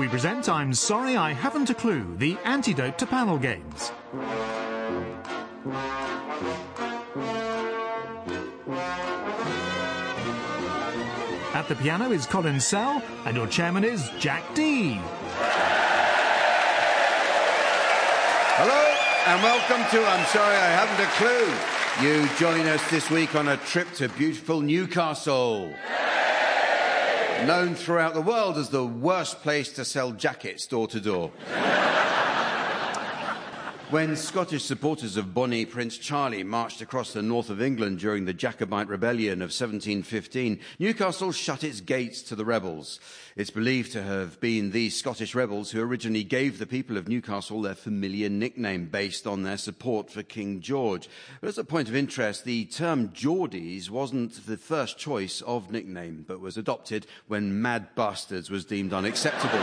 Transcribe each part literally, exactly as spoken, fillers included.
we present I'm Sorry I Haven't a Clue, the antidote to panel games. At the piano is Colin Sell, and your chairman is Jack Dee. Hello, and welcome to I'm Sorry I Haven't a Clue. You join us this week on a trip to beautiful Newcastle. Known throughout the world as the worst place to sell jackets door to door. When Scottish supporters of Bonnie Prince Charlie marched across the north of England during the Jacobite Rebellion of seventeen fifteen, Newcastle shut its gates to the rebels. It's believed to have been these Scottish rebels who originally gave the people of Newcastle their familiar nickname based on their support for King George. But as a point of interest, the term Geordies wasn't the first choice of nickname, but was adopted when Mad Bastards was deemed unacceptable.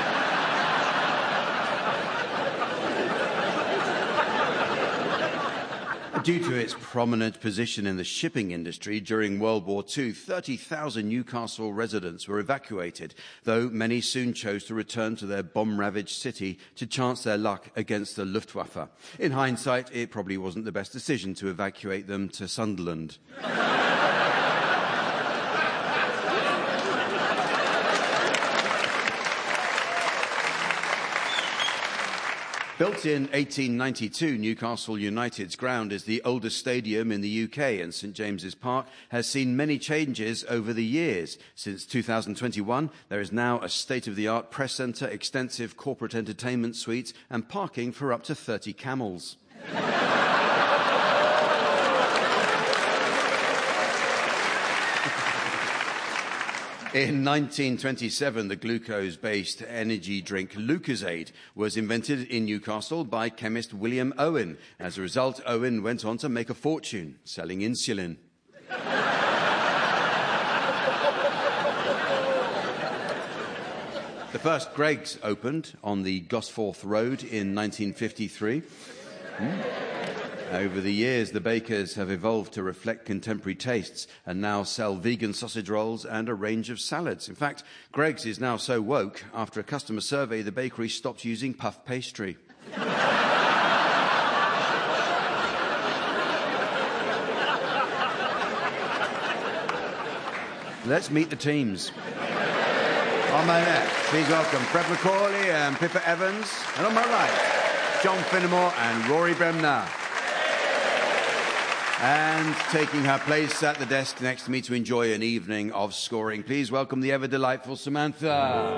Due to its prominent position in the shipping industry during World War Two, thirty thousand Newcastle residents were evacuated, though many soon chose to return to their bomb-ravaged city to chance their luck against the Luftwaffe. In hindsight, it probably wasn't the best decision to evacuate them to Sunderland. Built in eighteen ninety-two, Newcastle United's ground is the oldest stadium in the U K, and St James's Park has seen many changes over the years. Since two thousand twenty-one, there is now a state-of-the-art press centre, extensive corporate entertainment suites, and parking for up to thirty camels. In nineteen twenty-seven, the glucose-based energy drink Lucozade was invented in Newcastle by chemist William Owen. As a result, Owen went on to make a fortune selling insulin. The first Greggs opened on the Gosforth Road in nineteen fifty-three. Hmm. Over the years, the bakers have evolved to reflect contemporary tastes and now sell vegan sausage rolls and a range of salads. In fact, Greggs is now so woke, after a customer survey, the bakery stopped using puff pastry. Let's meet the teams. On my left, please welcome Fred McCauley and Pippa Evans. And on my right, John Finnemore and Rory Bremner. And taking her place at the desk next to me to enjoy an evening of scoring, please welcome the ever-delightful Samantha.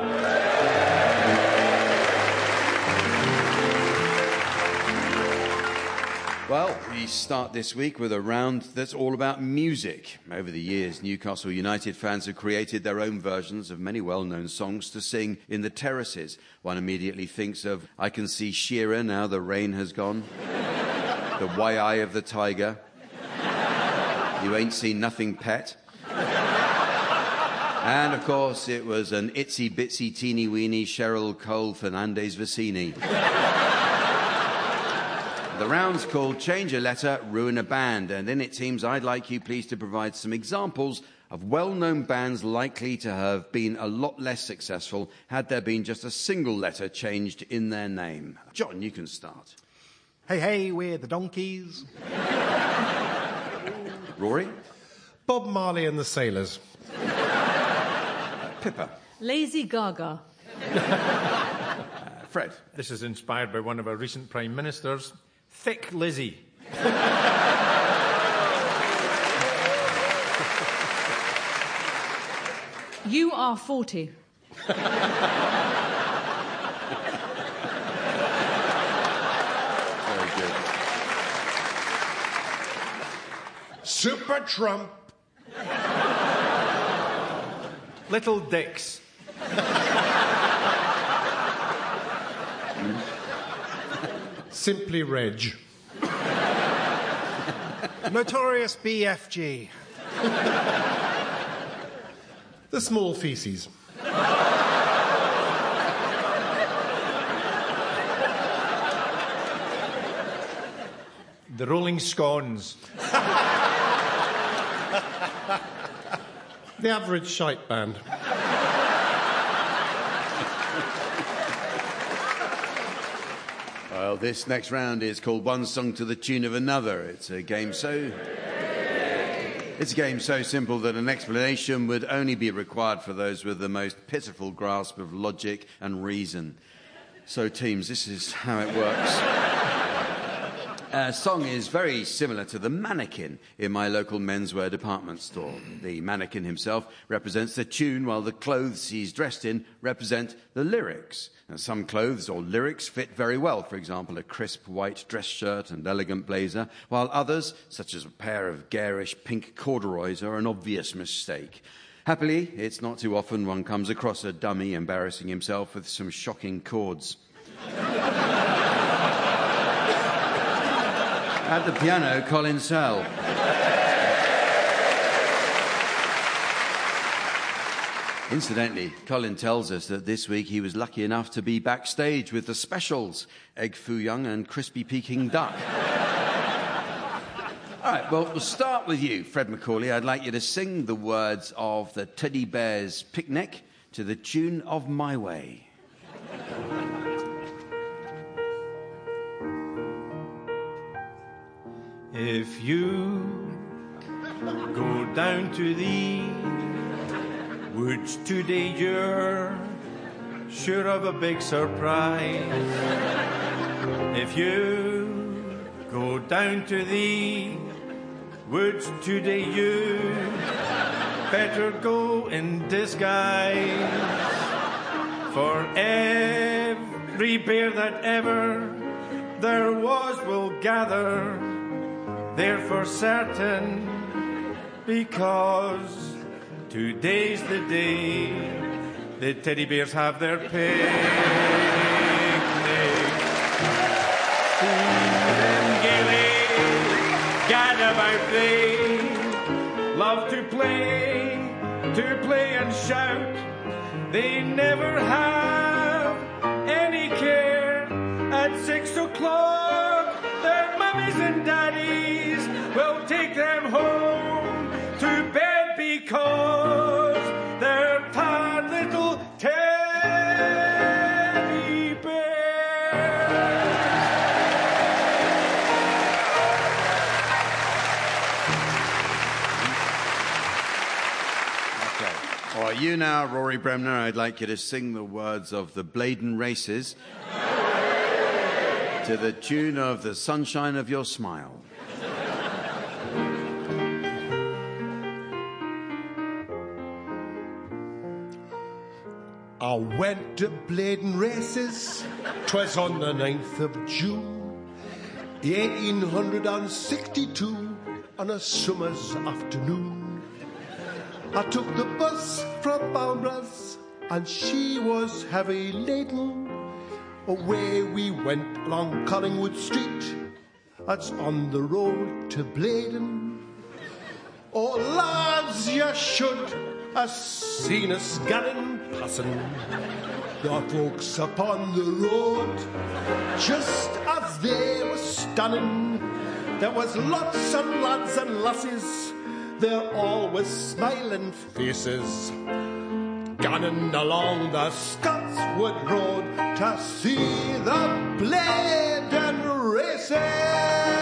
Well, we start this week with a round that's all about music. Over the years, Newcastle United fans have created their own versions of many well-known songs to sing in the terraces. One immediately thinks of I Can See Shearer Now the Rain Has Gone, the Why I of the Tiger, You Ain't Seen Nothing Pet. And, of course, it was an itsy-bitsy teeny-weeny Cheryl Cole Fernandez Vicini. The round's called Change a Letter, Ruin a Band, and in it seems I'd like you please to provide some examples of well-known bands likely to have been a lot less successful had there been just a single letter changed in their name. John, you can start. Hey, hey, we're the Donkeys. Rory? Bob Marley and the Sailors. Uh, Pippa? Lazy Gaga. uh, Fred? This is inspired by one of our recent Prime Ministers, Thick Lizzie. You Are forty. Super Trump. Little Dicks. Simply Reg. Notorious B F G. The Small Feces. The Rolling Scones. The Average Shite Band. Well, this next round is called One Song to the Tune of Another. It's a game so... It's a game so simple that an explanation would only be required for those with the most pitiful grasp of logic and reason. So, teams, this is how it works. A song is very similar to the mannequin in my local menswear department store. The mannequin himself represents the tune, while the clothes he's dressed in represent the lyrics. Now, some clothes or lyrics fit very well, for example, a crisp white dress shirt and elegant blazer, while others, such as a pair of garish pink corduroys, are an obvious mistake. Happily, it's not too often one comes across a dummy embarrassing himself with some shocking chords. At the piano, Colin Sell. Incidentally, Colin tells us that this week he was lucky enough to be backstage with the specials, Egg Foo Young and Crispy Peking Duck. All right, well, we'll start with you, Fred Macaulay. I'd like you to sing the words of the Teddy Bears' Picnic to the tune of My Way. If you go down to the woods today, you're sure of a big surprise. If you go down to the woods today, you better go in disguise. For every bear that ever there was will gather there for certain, because today's the day the teddy bears have their picnic. And gaily gadabout they love to play, to play and shout. They never have any care. At six o'clock their mummies and daddies will take them home to bed, because they're tired little teddy bears. Okay. All right, you now, Rory Bremner, I'd like you to sing the words of the Blaydon Races to the tune of The Sunshine of Your Smile. I went to Blaydon Races, 'twas on the ninth of June, eighteen sixty-two, on a summer's afternoon. I took the bus from Balmbra's, and she was heavy laden. Away we went along Collingwood Street, that's on the road to Blaydon. Oh, lads, you should have seen us getting passing. The folks upon the road, just as they were standing, there was lots of lads and lasses, they're always smiling faces, ganning along the Scotswood Road to see the Blaydon Races.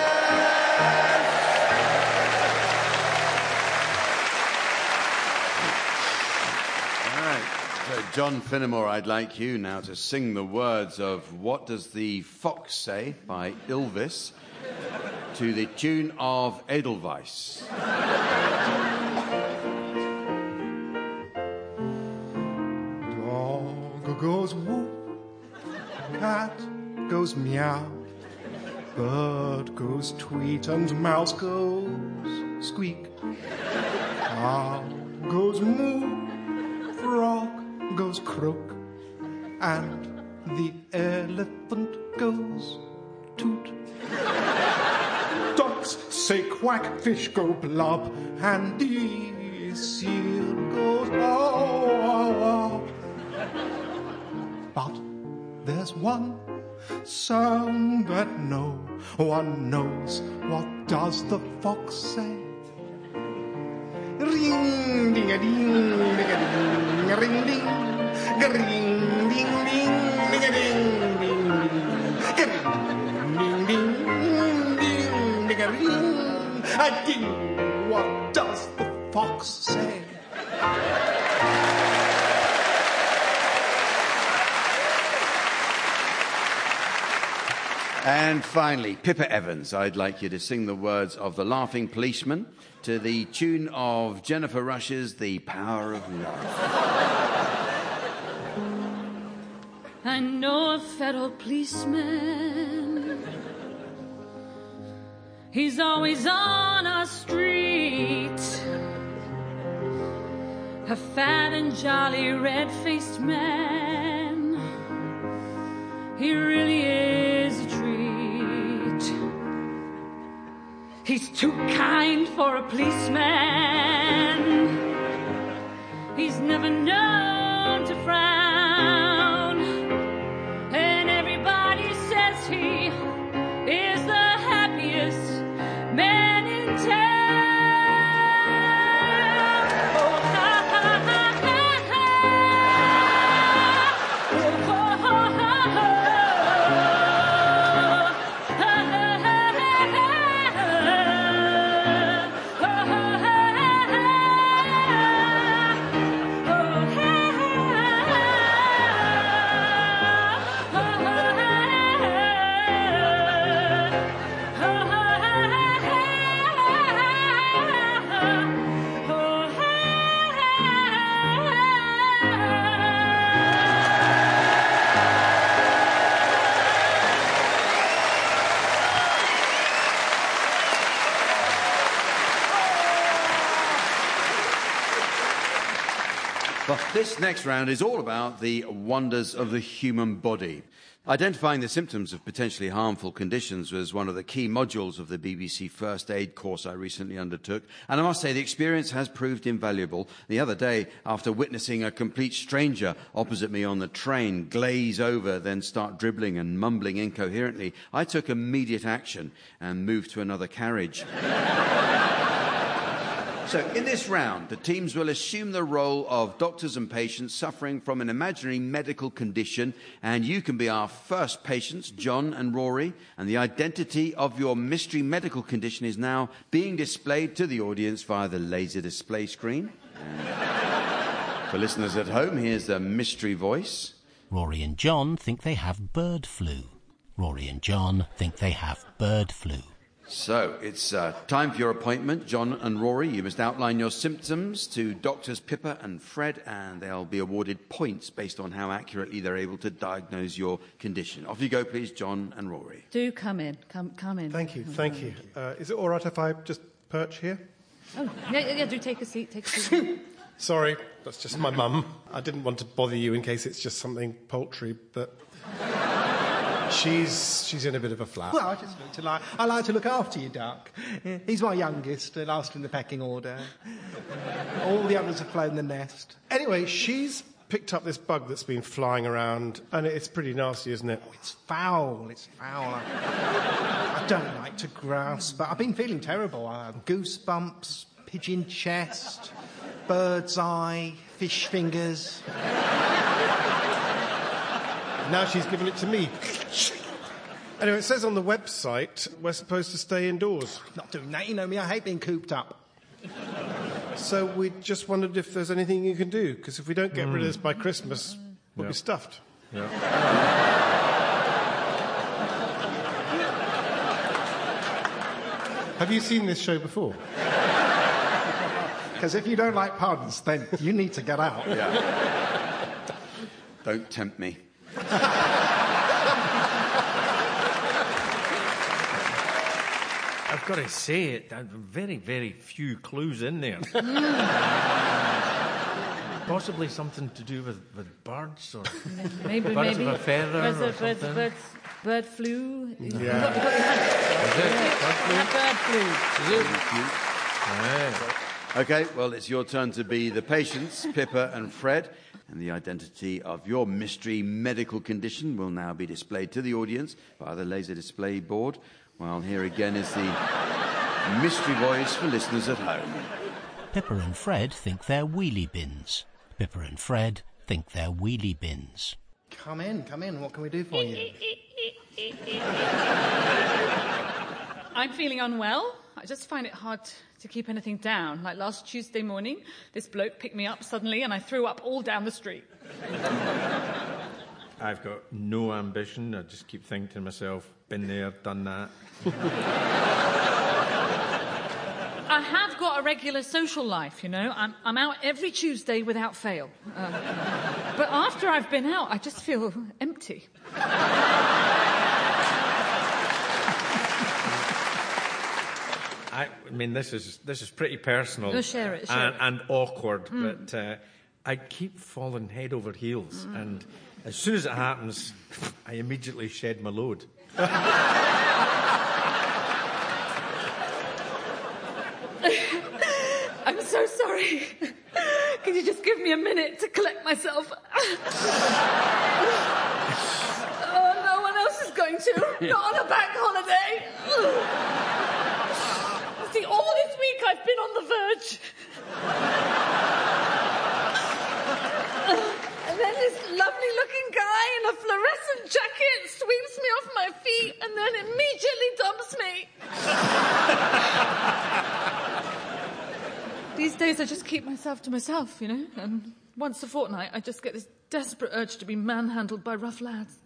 John Finnemore, I'd like you now to sing the words of What Does the Fox Say by Ylvis to the tune of Edelweiss. Dog goes whoop, cat goes meow, bird goes tweet, and mouse goes squeak. Cow goes moo, frog goes croak, and the elephant goes toot. Ducks say quack, fish go blub, and the seal goes oh, oh, oh. But there's one sound that no one knows. What does the fox say? Ring, ding a ding, ding a ding, ring ding, ring ding ding, ding a ding, ding ding, ring Ding, ding, ding, ding, a ding, a ding. What does the fox say? And finally, Pippa Evans, I'd like you to sing the words of The Laughing Policeman to the tune of Jennifer Rush's The Power of Love. I know a federal policeman. He's always on our street. A fat and jolly red-faced man. He really is a treat. He's too kind for a policeman. He's never known to frown. And everybody says he is the happiest man in town. Oh, ha, ha, ha, ha, ha. Oh, ha, ha, ha, ha. Ha, ha, ha, ha, ha. Ha, ha, ha, ha. Oh, But this next round is all about the wonders of the human body. Identifying the symptoms of potentially harmful conditions was one of the key modules of the B B C First Aid course I recently undertook, and I must say the experience has proved invaluable. The other day, after witnessing a complete stranger opposite me on the train glaze over, then start dribbling and mumbling incoherently, I took immediate action and moved to another carriage. So, in this round, the teams will assume the role of doctors and patients suffering from an imaginary medical condition, and you can be our first patients, John and Rory, and the identity of your mystery medical condition is now being displayed to the audience via the laser display screen. And for listeners at home, here's the mystery voice. Rory and John think they have bird flu. Rory and John think they have bird flu. So, it's uh, time for your appointment, John and Rory. You must outline your symptoms to Doctors Pippa and Fred, and they'll be awarded points based on how accurately they're able to diagnose your condition. Off you go, please, John and Rory. Do come in. Come, come in. Thank you, thank you. Uh, is it all right if I just perch here? Oh, yeah, yeah, yeah, do take a seat, take a seat. Sorry, that's just my mum. I didn't want to bother you in case it's just something paltry, but she's she's in a bit of a flat. Well, I just like to like, I like to look after you, Duck. He's my youngest, uh, last in the pecking order. All the others have flown the nest. Anyway, she's picked up this bug that's been flying around, and it's pretty nasty, isn't it? Oh, it's foul, it's foul. I, I don't like to grouse, but I've been feeling terrible. I have goosebumps, pigeon chest, bird's eye, fish fingers. Now she's given it to me. Anyway, it says on the website we're supposed to stay indoors. Not doing that, you know me, I hate being cooped up. So we just wondered if there's anything you can do, because if we don't get mm. rid of this by Christmas, we'll yeah. be stuffed. Yeah. Have you seen this show before? Because if you don't like puns, then you need to get out. Yeah. Don't tempt me. I've got to say it, there are very, very few clues in there. Possibly something to do with, with birds or maybe, birds maybe. of a feather birds, or of, birds, something. birds, bird flu. Yeah. You got, you got your hand. Is it? Yeah. Bird flu. Is it? Yeah. Okay, well, it's your turn to be the patients, Pippa and Fred, and the identity of your mystery medical condition will now be displayed to the audience via the laser display board, while here again is the mystery voice for listeners at home. Pippa and Fred think they're wheelie bins. Pippa and Fred think they're wheelie bins. Come in, come in. What can we do for you? I'm feeling unwell. I just find it hard to keep anything down. Like last Tuesday morning, this bloke picked me up suddenly and I threw up all down the street. I've got no ambition. I just keep thinking to myself, been there, done that. I have got a regular social life, you know. I'm, I'm out every Tuesday without fail. Uh, but after I've been out, I just feel empty. I, I mean, this is this is pretty personal. Go share it, share and, it. and awkward, Mm. but uh, I keep falling head over heels, mm. and as soon as it happens, I immediately shed my load. I'm so sorry. Can you just give me a minute to collect myself? Oh, no one else is going to. Not on a bank holiday. See, all this week I've been on the verge. And then this lovely-looking guy in a fluorescent jacket sweeps me off my feet and then immediately dumps me. These days I just keep myself to myself, you know, and once a fortnight I just get this desperate urge to be manhandled by rough lads.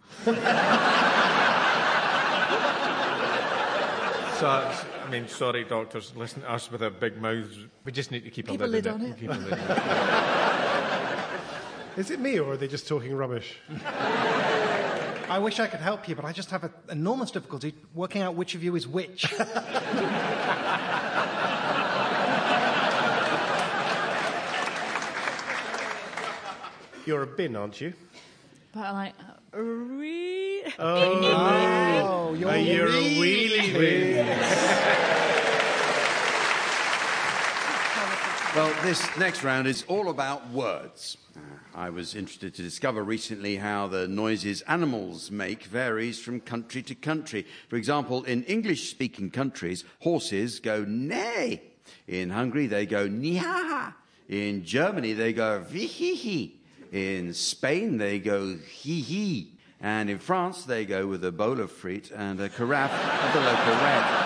So, I mean, sorry, doctors, listen to us with our big mouths. We just need to keep, Keep a a lid, lid on on it. it. Keep a lid on it. Is it me, or are they just talking rubbish? I wish I could help you, but I just have an enormous difficulty working out which of you is which. You're a bin, aren't you? But like, uh, really? Oh, you're Are you a really wheelie bin? Well, this next round is all about words. Uh, I was interested to discover recently how the noises animals make varies from country to country. For example, in English-speaking countries, horses go neigh. In Hungary, they go niha. In Germany, they go vihihi. In Spain, they go hee-hee. And in France, they go with a bowl of fruit and a carafe of the local red.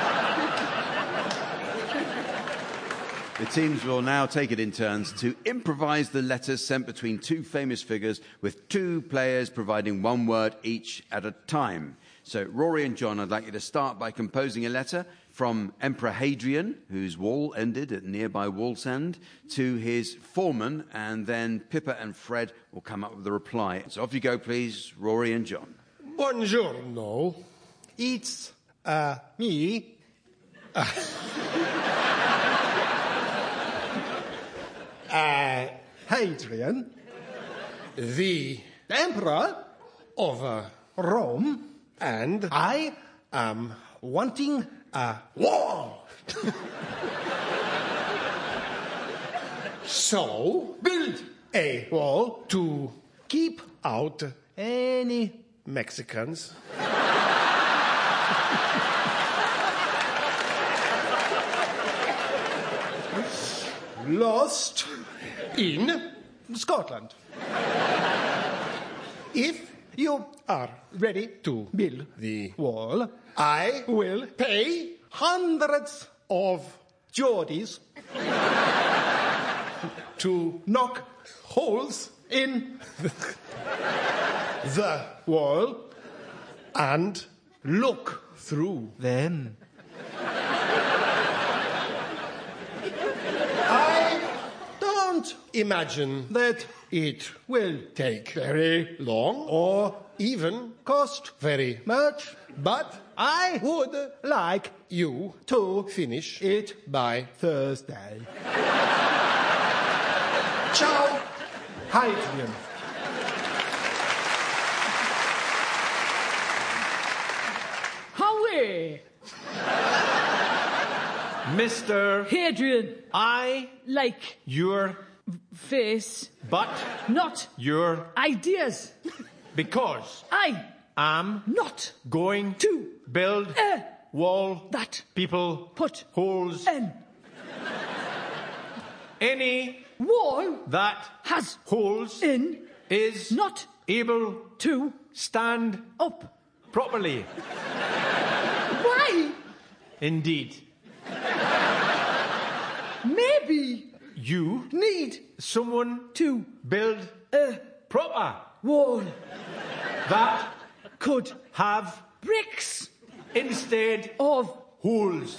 The teams will now take it in turns to improvise the letters sent between two famous figures, with two players providing one word each at a time. So, Rory and John, I'd like you to start by composing a letter from Emperor Hadrian, whose wall ended at nearby Wallsend, to his foreman, and then Pippa and Fred will come up with a reply. So off you go, please, Rory and John. Buongiorno. It's uh, me. Uh, Hadrian, the Emperor of uh, Rome, and I am wanting a wall. So build a wall to keep out any Mexicans lost in Scotland. if You are ready to build the wall? I Will pay hundreds of Geordies to knock holes in the wall and look through. them. I Don't imagine that it will take very long or even cost very much. but I would like you to finish it by Thursday. ciao. Hadrian. Howie! Mister Hadrian, I, like your, face, but not your, ideas. because I am not going to build uh, wall that people put holes an any wall that has holes in is not able to stand up properly. Why? Indeed. Maybe You need someone to build a proper wall that could have bricks instead of holes.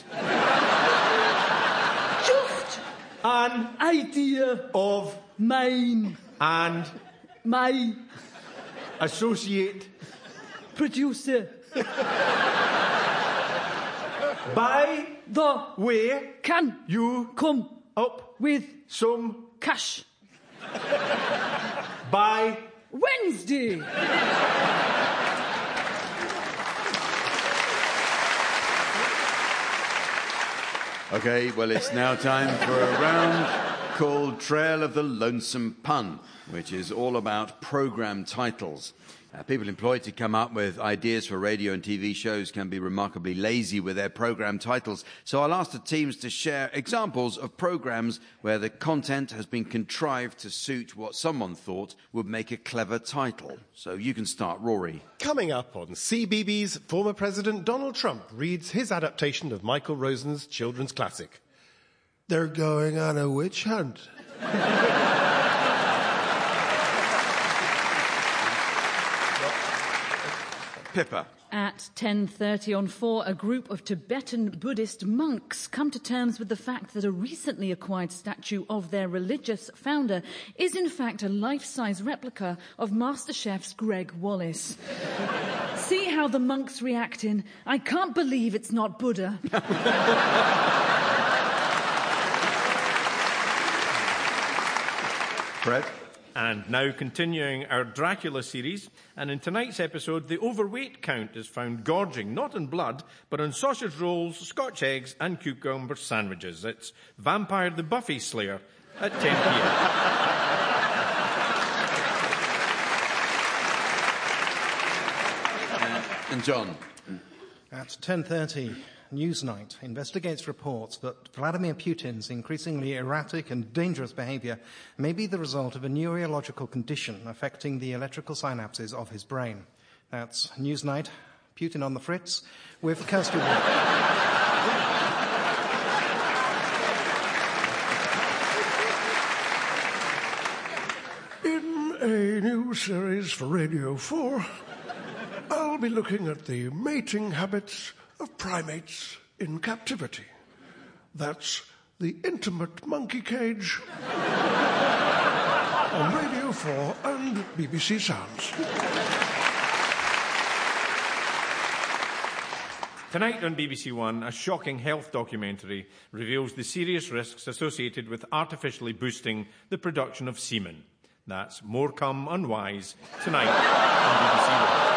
just An idea of mine. and My associate producer. by The way can you come up with some cash. by Wednesday. Okay, well, it's now time for a round called Trail of the Lonesome Pun, which is all about programme titles. Uh, people employed to come up with ideas for radio and T V shows can be remarkably lazy with their programme titles. So I'll ask the teams to share examples of programmes where the content has been contrived to suit what someone thought would make a clever title. So you can start, Rory. Coming up on C B B S, former President Donald Trump reads his adaptation of Michael Rosen's children's classic. They're going on a witch hunt. Pippa. At ten thirty on four, a group of Tibetan Buddhist monks come to terms with the fact that a recently acquired statue of their religious founder is in fact a life-size replica of MasterChef's Greg Wallace. See how the monks react in, I can't believe it's not Buddha. Fred. And now continuing our Dracula series, and in tonight's episode, the overweight count is found gorging, not on blood, but on sausage rolls, Scotch eggs and cucumber sandwiches. It's Vampire the Buffy Slayer at ten p.m. Uh, and John. At ten thirty, Newsnight investigates reports that Vladimir Putin's increasingly erratic and dangerous behaviour may be the result of a neurological condition affecting the electrical synapses of his brain. That's Newsnight, Putin on the Fritz, with Kirsty Wood. In a new series for Radio four, I'll be looking at the mating habits of primates in captivity. That's The Intimate Monkey Cage on Radio four and B B C Sounds. Tonight on B B C One, a shocking health documentary reveals the serious risks associated with artificially boosting the production of semen. That's Morecambe Unwise tonight on B B C One.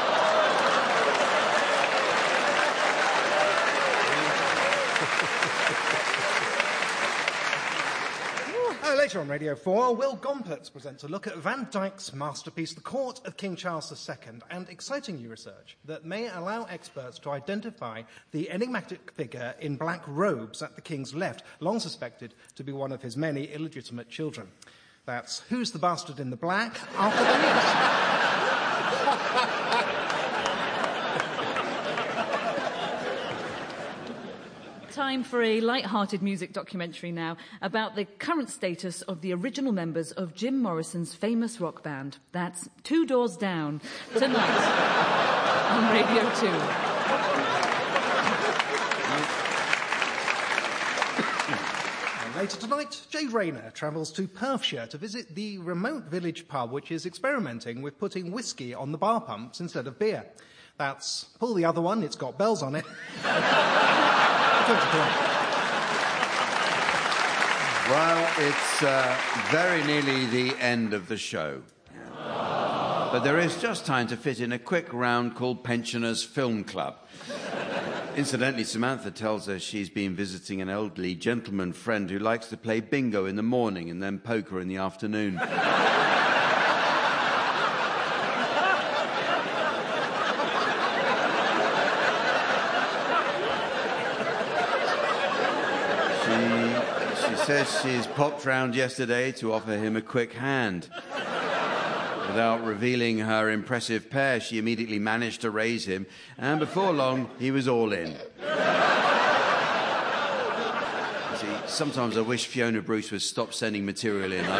Uh, later on Radio four, Will Gompertz presents a look at Van Dyck's masterpiece, The Court of King Charles the Second, and exciting new research that may allow experts to identify the enigmatic figure in black robes at the King's left, long suspected to be one of his many illegitimate children. That's Who's the Bastard in the Black after the news. Time for a light-hearted music documentary now about the current status of the original members of Jim Morrison's famous rock band. That's Two Doors Down, tonight on Radio two. And later tonight, Jay Rayner travels to Perthshire to visit the remote village pub which is experimenting with putting whiskey on the bar pumps instead of beer. That's Pull the Other One, It's Got Bells on It. Well, it's uh, very nearly the end of the show. But there is just time to fit in a quick round called Pensioners Film Club. Incidentally, Samantha tells us she's been visiting an elderly gentleman friend who likes to play bingo in the morning and then poker in the afternoon. She says she's popped round yesterday to offer him a quick hand. Without revealing her impressive pair, she immediately managed to raise him, and before long, he was all in. See, sometimes I wish Fiona Bruce would stop sending material in. I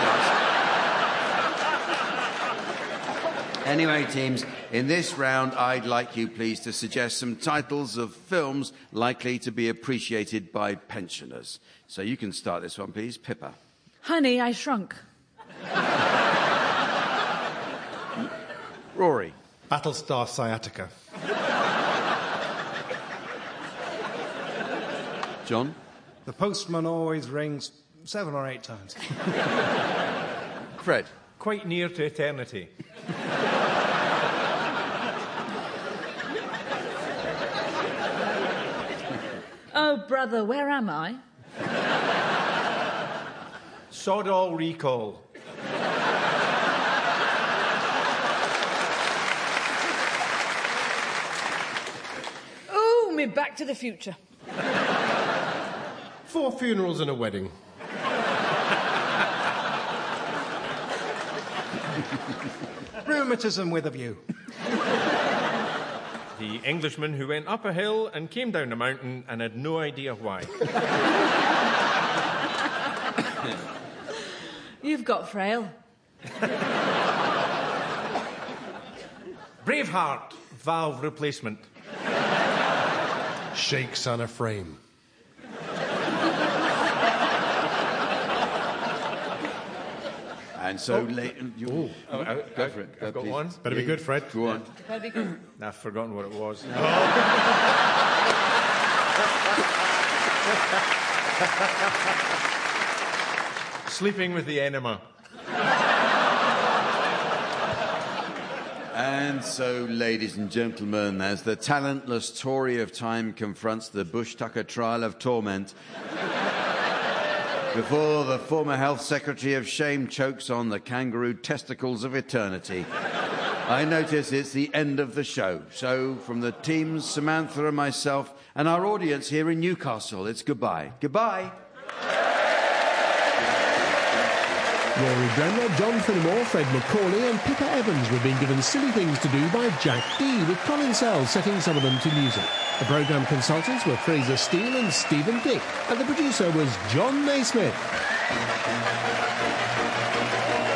really does. Anyway, teams, in this round, I'd like you, please, to suggest some titles of films likely to be appreciated by pensioners. So you can start this one, please. Pippa. Honey, I Shrunk. Rory. Battlestar Sciatica. John. The postman always rings seven or eight times. Fred. Quite Near to Eternity. Oh, brother, where am I? Sodall Recall. Oh, me Back to the Future. Four funerals and a wedding. Rheumatism with a view. The Englishman who went up a hill and came down a mountain and had no idea why. You've got frail. Braveheart. Valve replacement. Shakes on a frame. And so, oh. late. You, oh, oh, I, I, go for it. Go, I've got please. one. Better be good, Fred. Go on. Better be good. I've forgotten what it was. Sleeping with the Enema. And so, ladies and gentlemen, as the talentless Tory of time confronts the Bush Tucker trial of torment, before the former Health Secretary of Shame chokes on the kangaroo testicles of eternity, I notice it's the end of the show. So, from the teams, Samantha and myself, and our audience here in Newcastle, it's goodbye. Goodbye. Rory Bremner, John Finnemore, Fred Macaulay and Pippa Evans were being given silly things to do by Jack Dee, with Colin Sells setting some of them to music. The programme consultants were Fraser Steele and Stephen Dick, and the producer was John Naismith.